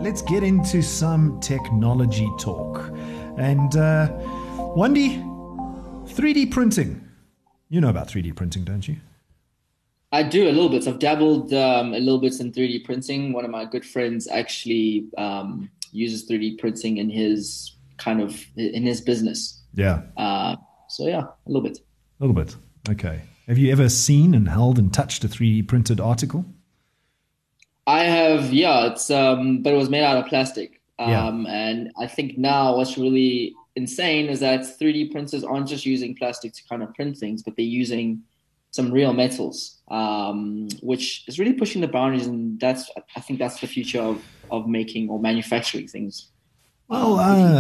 let's get into some technology talk. And Wendy, 3D printing. You know about 3D printing, don't you? I do a little bit. I've dabbled a little bit in 3D printing. One of my good friends actually uses 3D printing in his business. Yeah. So yeah, a little bit. A little bit. Okay. Have you ever seen and held and touched a 3D printed article? I have, yeah. It's but it was made out of plastic. Yeah. And I think now what's really insane is that 3D printers aren't just using plastic to kind of print things, but they're using some real metals, which is really pushing the boundaries. And I think that's the future of making or manufacturing things. Well,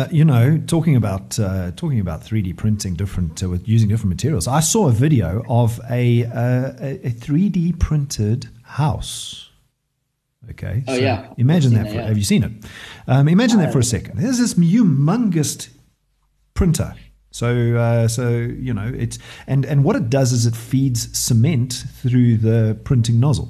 talking about 3D printing different with using different materials. I saw a video of a 3D printed house. Okay. Oh, yeah. Imagine that. Yeah. Have you seen it? Imagine that for a second. There's this humongous printer. It's and what it does is it feeds cement through the printing nozzle,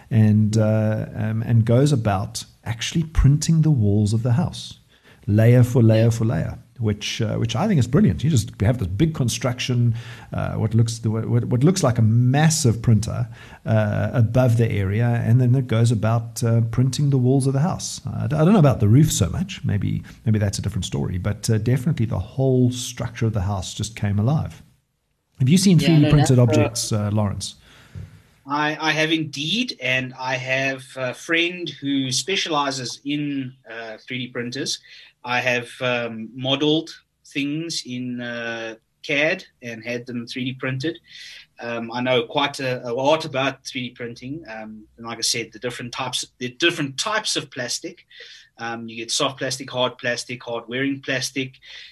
and goes about actually printing the walls of the house, layer for layer for layer, which I think is brilliant. You just have this big construction, what looks like a massive printer above the area, and then it goes about printing the walls of the house. I don't know about the roof so much. Maybe that's a different story, but definitely the whole structure of the house just came alive. Have you seen 3D printed objects, Lawrence? I have indeed, and I have a friend who specializes in 3D printers. I have modeled things in CAD and had them 3D printed. I know quite a lot about 3D printing. And like I said, the different types of plastic. You get soft plastic, hard wearing plastic.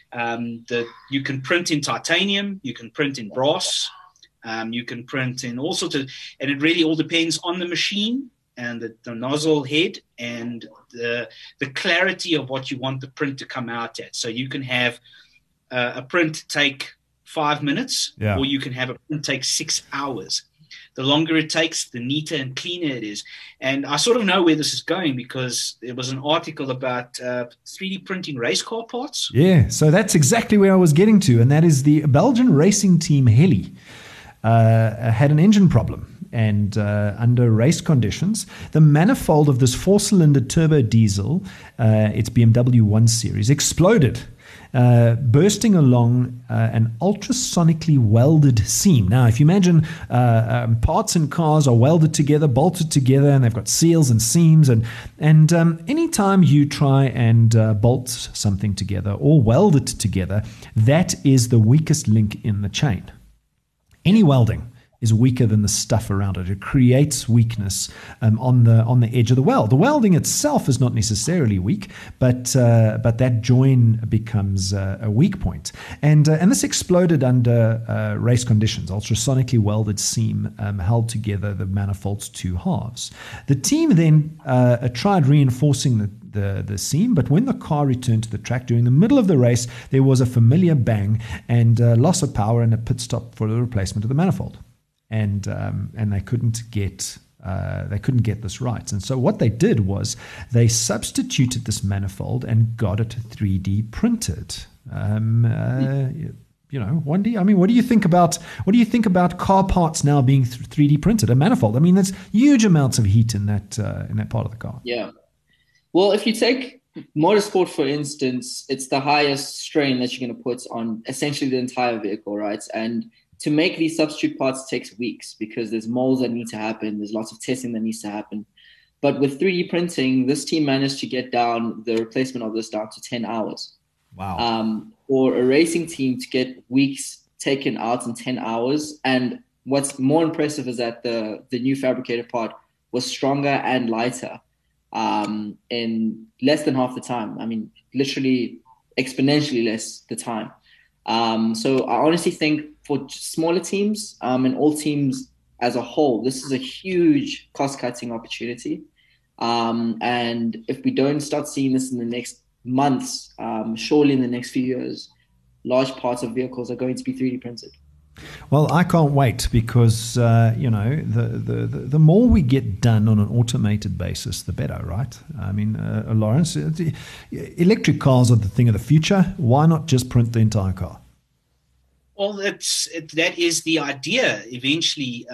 You can print in titanium, you can print in brass, you can print in all sorts of, and it really all depends on the machine and the nozzle head and the clarity of what you want the print to come out at. So you can have a print take 5 minutes, or you can have a print take 6 hours. The longer it takes, the neater and cleaner it is. And I sort of know where this is going because there was an article about 3D printing race car parts. Yeah, so that's exactly where I was getting to, and that is the Belgian racing team Heli had an engine problem. And under race conditions, the manifold of this 4-cylinder turbo diesel, its BMW 1 Series, exploded, bursting along an ultrasonically welded seam. Now, if you imagine parts in cars are welded together, bolted together, and they've got seals and seams. And anytime you try and bolt something together or weld it together, that is the weakest link in the chain. Any welding is weaker than the stuff around it. It creates weakness on the edge of the weld. The welding itself is not necessarily weak, but that join becomes a weak point. And this exploded under race conditions. Ultrasonically welded seam held together the manifold's two halves. The team then tried reinforcing the seam, but when the car returned to the track during the middle of the race, there was a familiar bang and loss of power and a pit stop for the replacement of the manifold. And they couldn't get this right. And so what they did was they substituted this manifold and got it 3D printed. Wendy, I mean, what do you think about car parts now being 3D printed? A manifold. I mean, there's huge amounts of heat in that part of the car. Yeah. Well, if you take motorsport, for instance, it's the highest strain that you're going to put on essentially the entire vehicle, right? And to make these substitute parts takes weeks because there's molds that need to happen. There's lots of testing that needs to happen. But with 3D printing, this team managed to get down the replacement of this down to 10 hours. Wow. For a racing team to get weeks taken out in 10 hours. And what's more impressive is that the new fabricated part was stronger and lighter in less than half the time. I mean, literally exponentially less the time. So I honestly think for smaller teams and all teams as a whole, this is a huge cost-cutting opportunity. And if we don't start seeing this in the next months, surely in the next few years, large parts of vehicles are going to be 3D printed. Well, I can't wait because the more we get done on an automated basis, the better, right? I mean, Lawrence, electric cars are the thing of the future. Why not just print the entire car? Well, that is the idea. Eventually,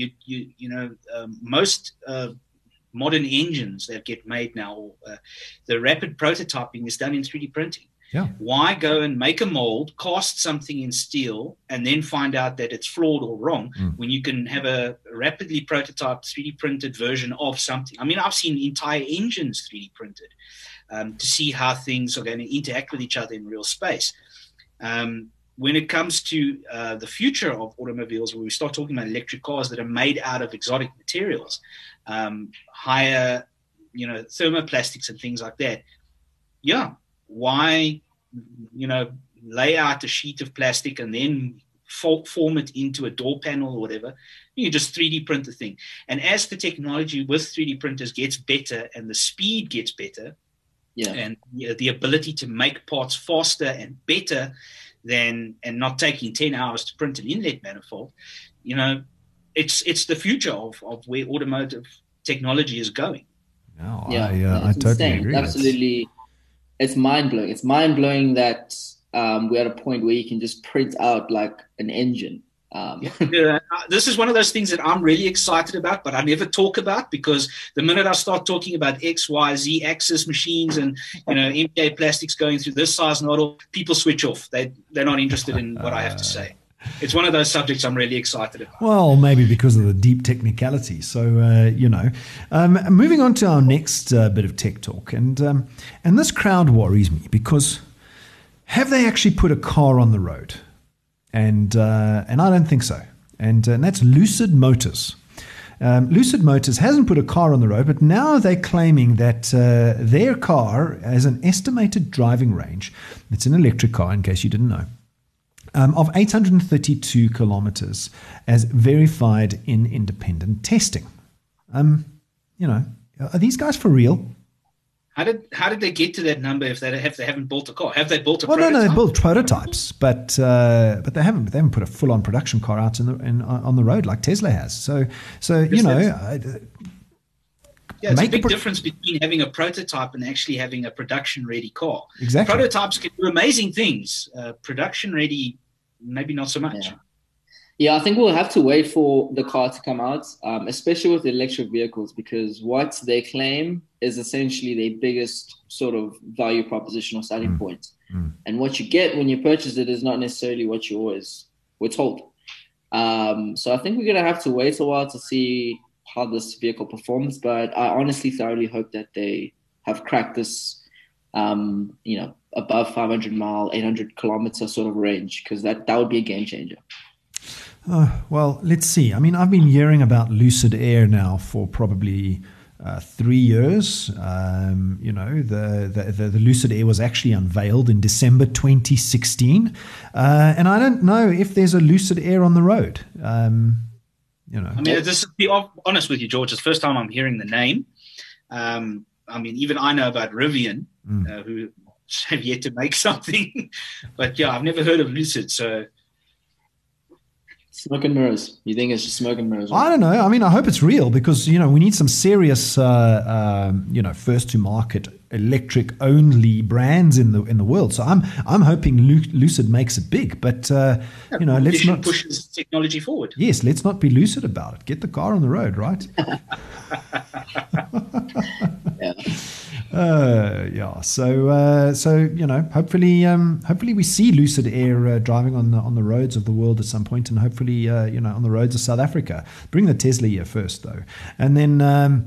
most modern engines that get made now, the rapid prototyping is done in 3D printing. Yeah. Why go and make a mold, cast something in steel, and then find out that it's flawed or wrong when you can have a rapidly prototyped 3D printed version of something? I mean, I've seen entire engines 3D printed to see how things are going to interact with each other in real space. When it comes to the future of automobiles, where we start talking about electric cars that are made out of exotic materials, higher, thermoplastics and things like that, yeah. Why, lay out a sheet of plastic and then form it into a door panel or whatever? You just 3D print the thing. And as the technology with 3D printers gets better and the speed gets better, and the ability to make parts faster and better and not taking 10 hours to print an inlet manifold, it's the future of where automotive technology is going. No, I totally agree. Absolutely. It's mind-blowing. It's mind-blowing that we're at a point where you can just print out like an engine. This is one of those things that I'm really excited about, but I never talk about, because the minute I start talking about X, Y, Z axis machines and MK plastics going through this size model, people switch off. They're not interested in what I have to say. It's one of those subjects I'm really excited about. Well, maybe because of the deep technicality. So, moving on to our next bit of tech talk. And this crowd worries me because have they actually put a car on the road? And I don't think so. And that's Lucid Motors. Lucid Motors hasn't put a car on the road, but now they're claiming that their car has an estimated driving range. It's an electric car, in case you didn't know. Of 832 kilometers as verified in independent testing. Are these guys for real? How did they get to that number if they haven't built a car? Have they built a prototype? No, they built prototypes, but they haven't put a full-on production car out on the road like Tesla has. So it's a big difference between having a prototype and actually having a production-ready car. Exactly. Prototypes can do amazing things. Production-ready, maybe not so much. Yeah, I think we'll have to wait for the car to come out, especially with electric vehicles, because what they claim is essentially their biggest sort of value proposition or selling point. And what you get when you purchase it is not necessarily what you always were told. So I think we're going to have to wait a while to see how this vehicle performs, but I honestly thoroughly hope that they have cracked this, above 500 mile, 800 kilometer sort of range, because that would be a game changer. Well, let's see. I mean, I've been hearing about Lucid Air now for probably 3 years. The Lucid Air was actually unveiled in December 2016, and I don't know if there's a Lucid Air on the road. I mean, this to be honest with you, George, it's the first time I'm hearing the name. Even I know about Rivian, who have yet to make something. But yeah, I've never heard of Lucid. So smoke and mirrors. You think it's just smoke and mirrors? Right? I don't know. I mean, I hope it's real because we need some serious, first to market electric only brands in the world. So I'm hoping Lucid makes it big. But let's not push this technology forward. Yes, let's not be lucid about it. Get the car on the road, right? So hopefully we see Lucid Air driving on the roads of the world at some point, and hopefully on the roads of South Africa. Bring the Tesla here first, though, and then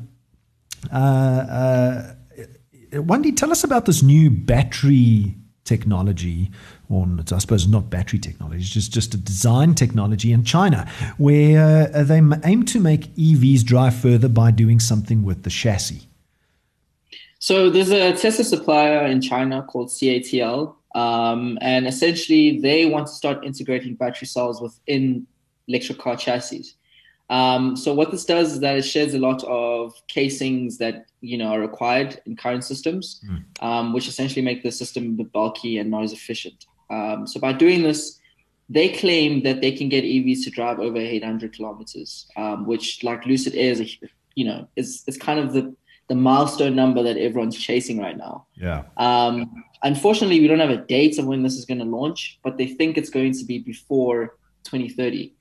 Wendy, tell us about this new battery technology, or I suppose not battery technology, it's just a design technology in China, where they aim to make EVs drive further by doing something with the chassis. So there's a Tesla supplier in China called CATL, and essentially they want to start integrating battery cells within electric car chassis. So what this does is that it sheds a lot of casings that are required in current systems, which essentially make the system a bit bulky and not as efficient. So by doing this, they claim that they can get EVs to drive over 800 kilometers, which, like Lucid Air, is kind of the milestone number that everyone's chasing right now. Yeah. Unfortunately, we don't have a date of when this is going to launch, but they think it's going to be before 2030.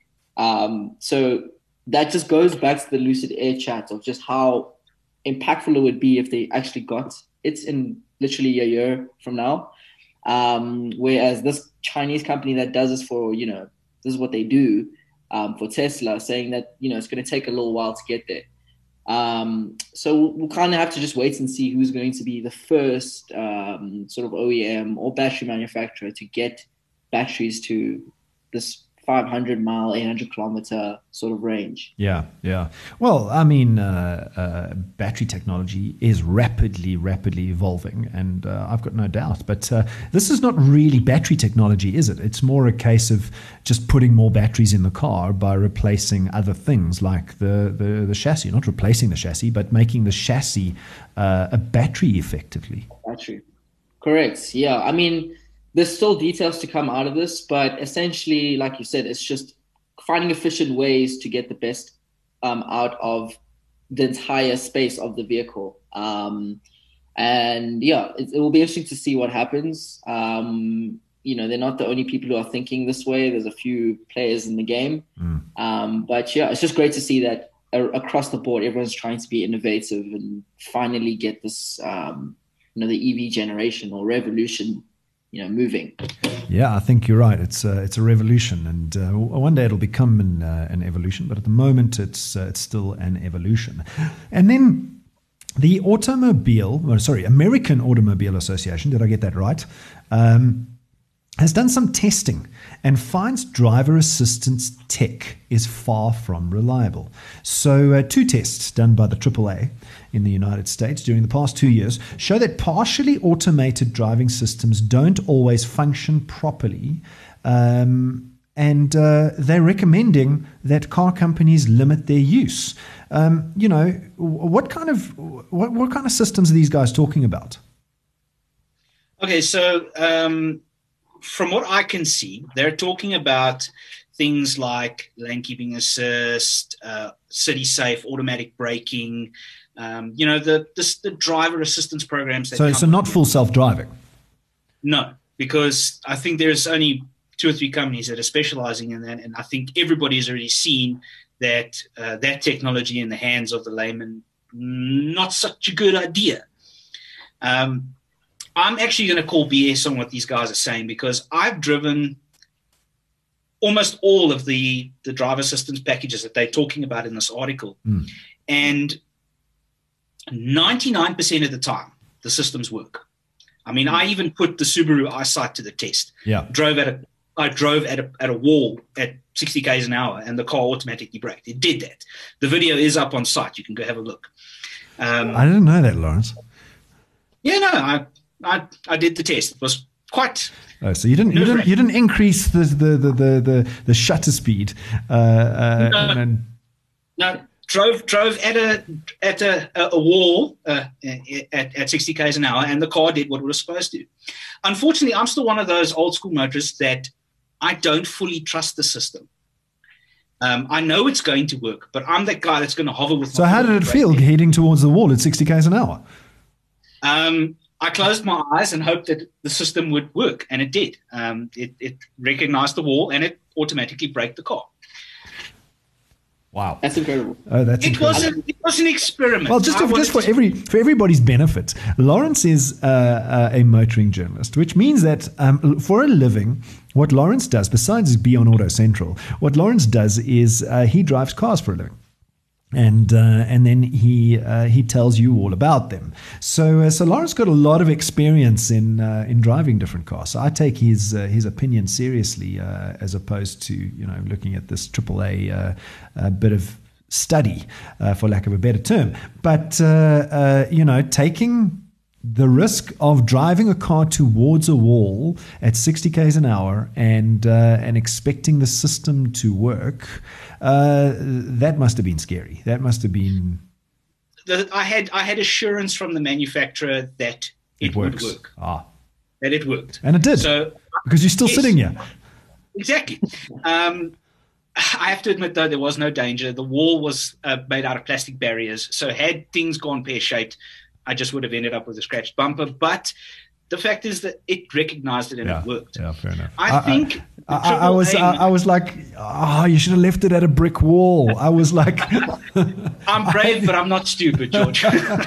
So that just goes back to the Lucid Air chat of just how impactful it would be if they actually got it in literally a year from now. Whereas this Chinese company that does this for, this is what they do for Tesla, saying that, it's going to take a little while to get there. So we'll kind of have to just wait and see who's going to be the first sort of OEM or battery manufacturer to get batteries to this 500-mile, 800-kilometer sort of range. Yeah. Well, I mean, battery technology is rapidly evolving, and I've got no doubt. But this is not really battery technology, is it? It's more a case of just putting more batteries in the car by replacing other things like the chassis. Not replacing the chassis, but making the chassis a battery effectively. Battery. Correct. Yeah. I mean, there's still details to come out of this, but essentially, like you said, it's just finding efficient ways to get the best out of the entire space of the vehicle. And yeah, it will be interesting to see what happens. They're not the only people who are thinking this way. There's a few players in the game. But yeah, it's just great to see that across the board, everyone's trying to be innovative and finally get this, the EV generation or revolution moving. Yeah, I think you're right. It's a revolution, and one day it'll become an evolution. But at the moment, it's still an evolution. And then the American Automobile Association, did I get that right? Has done some testing and finds driver assistance tech is far from reliable. So 2 tests done by the AAA in the United States during the past 2 years show that partially automated driving systems don't always function properly. And they're recommending that car companies limit their use. What kind of systems are these guys talking about? Okay, so from what I can see, they're talking about things like lane keeping assist, city safe, automatic braking, the driver assistance programs. So not full self-driving? No, because I think there's only 2 or 3 companies that are specializing in that, and I think everybody's already seen that that technology in the hands of the layman, not such a good idea. I'm actually going to call BS on what these guys are saying, because I've driven almost all of the driver assistance packages that they're talking about in this article. And 99% of the time, the systems work. I mean, I even put the Subaru iSight to the test. Yeah. I drove at a wall at 60 k's an hour, and the car automatically braked. It did that. The video is up on site. You can go have a look. I didn't know that, Lawrence. Yeah, no, I did the test. It was quite. Oh, so you didn't increase the shutter speed. No, drove at a wall at 60 k's an hour, and the car did what it was supposed to. Unfortunately, I'm still one of those old school motorists that I don't fully trust the system. I know it's going to work, but I'm that guy that's going to hover with. So how did it feel heading towards the wall at 60 k's an hour? I closed my eyes and hoped that the system would work, and it did. It recognized the wall, and it automatically braked the car. Wow, that's incredible. Oh, that's incredible. It was an experiment. Well, just for everybody's benefit, Lawrence is a motoring journalist, which means that for a living, what Lawrence does, besides be on Auto Central, what Lawrence does is he drives cars for a living. And then he tells you all about them. So Lawrence got a lot of experience in driving different cars. So I take his opinion seriously, as opposed to looking at this AAA bit of study, for lack of a better term. But taking the risk of driving a car towards a wall at 60 k's an hour and expecting the system to work. That must have been scary. That must have been. I had assurance from the manufacturer that it would work. That it worked, and it did. So because you're still sitting here. Exactly. I have to admit, though, there was no danger. The wall was made out of plastic barriers. So had things gone pear-shaped, I just would have ended up with a scratched bumper. But the fact is that it recognized it and it worked. Yeah, fair enough. I think I was like, oh, you should have left it at a brick wall. I was like, I'm brave, but I'm not stupid, George.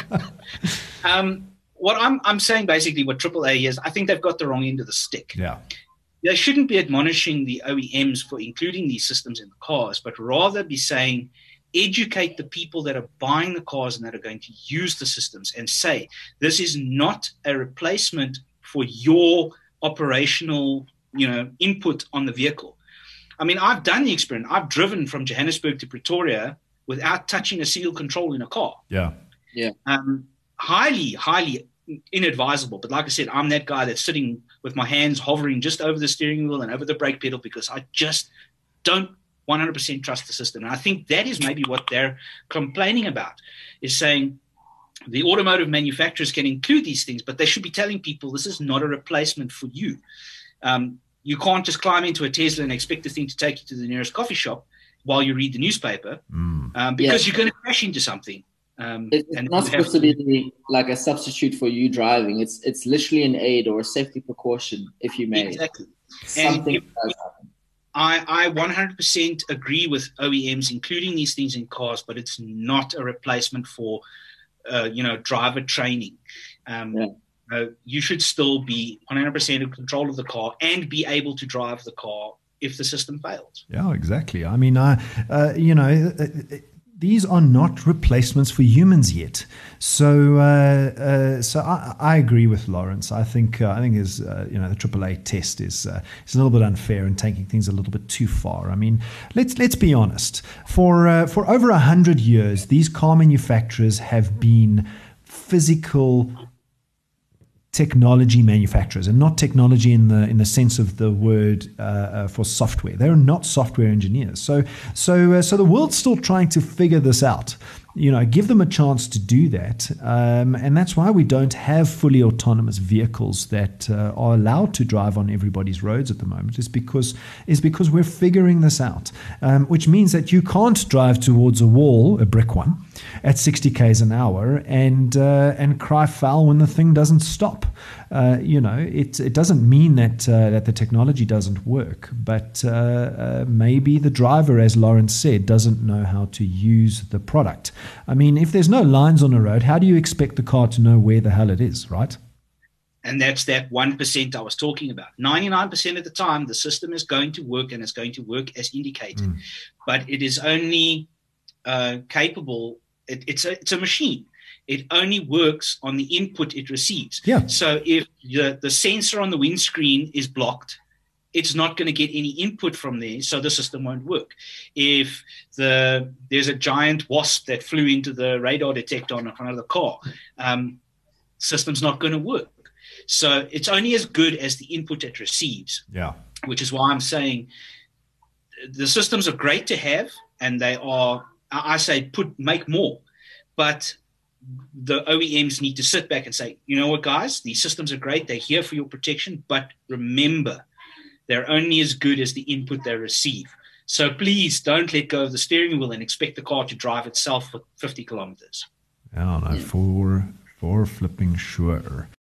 What I'm saying basically, what AAA is, I think they've got the wrong end of the stick. Yeah. They shouldn't be admonishing the OEMs for including these systems in the cars, but rather be saying, educate the people that are buying the cars and that are going to use the systems, and say, this is not a replacement for your operational, input on the vehicle. I mean, I've done the experiment. I've driven from Johannesburg to Pretoria without touching a seal control in a car. Yeah. Yeah. Highly, highly inadvisable. But like I said, I'm that guy that's sitting with my hands hovering just over the steering wheel and over the brake pedal because I just don't 100% trust the system. And I think that is maybe what they're complaining about, is saying the automotive manufacturers can include these things, but they should be telling people this is not a replacement for you. You can't just climb into a Tesla and expect the thing to take you to the nearest coffee shop while you read the newspaper because you're going to crash into something. It's not supposed to be like a substitute for you driving. It's literally an aid or a safety precaution, if you may. Exactly. Something does happen. I 100% agree with OEMs including these things in cars, but it's not a replacement for driver training. You should still be 100% in control of the car and be able to drive the car if the system fails. Yeah, exactly. I mean, these are not replacements for humans yet. So I agree with Lawrence. I think the AAA test is a little bit unfair and taking things a little bit too far. I mean, let's be honest. For over 100 years, these car manufacturers have been physical technology manufacturers, and not technology in the sense of the word for software. They're not software engineers. So the world's still trying to figure this out. Give them a chance to do that, and that's why we don't have fully autonomous vehicles that are allowed to drive on everybody's roads at the moment. Is because we're figuring this out, which means that you can't drive towards a wall, a brick one, at 60 k's an hour and cry foul when the thing doesn't stop. It doesn't mean that the technology doesn't work, but maybe the driver, as Lawrence said, doesn't know how to use the product. I mean, if there's no lines on the road, how do you expect the car to know where the hell it is, right? And that's that 1% I was talking about. 99% of the time, the system is going to work, and it's going to work as indicated. But it is only capable. It's a machine. It only works on the input it receives. Yeah. So if the sensor on the windscreen is blocked, it's not going to get any input from there, so the system won't work. If there's a giant wasp that flew into the radar detector on the front of the car, system's not going to work. So it's only as good as the input it receives. Yeah. Which is why I'm saying the systems are great to have, and they are, I say, make more. But the OEMs need to sit back and say, you know what, guys, these systems are great. They're here for your protection. But remember, they're only as good as the input they receive. So please don't let go of the steering wheel and expect the car to drive itself for 50 kilometers. I don't know, for flipping sure.